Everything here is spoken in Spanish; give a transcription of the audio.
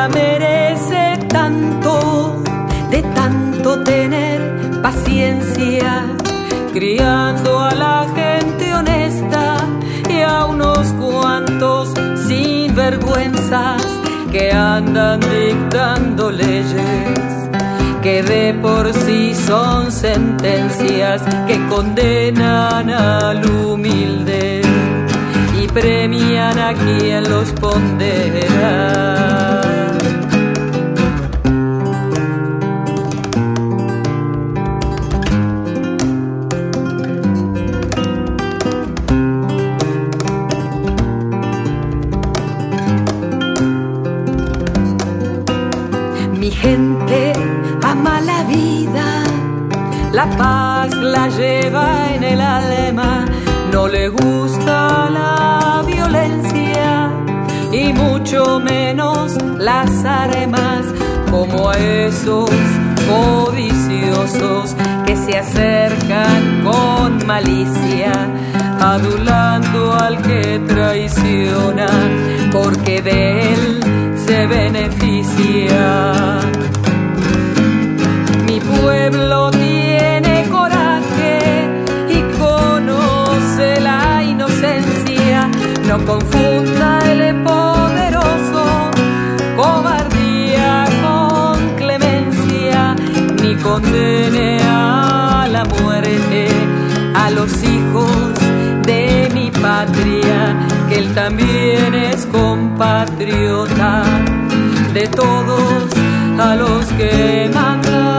merece tanto, de tanto tener paciencia, criando a la gente honesta y a unos cuantos sinvergüenzas que andan dictando leyes que de por sí son sentencias que condenan al humilde y premian a quien los pondera. Mi gente ama la vida, la paz la lleva en el alma, no le gusta la violencia y mucho menos las armas, como a esos codiciosos que se acercan con malicia, adulando al que traiciona, porque de él se beneficia. Mi pueblo tiene coraje y conoce la inocencia, no confunda el poderoso cobardía con clemencia, ni condene a la muerte a los hijos de mi patria, que él también es compatriota de todos a los que mandan.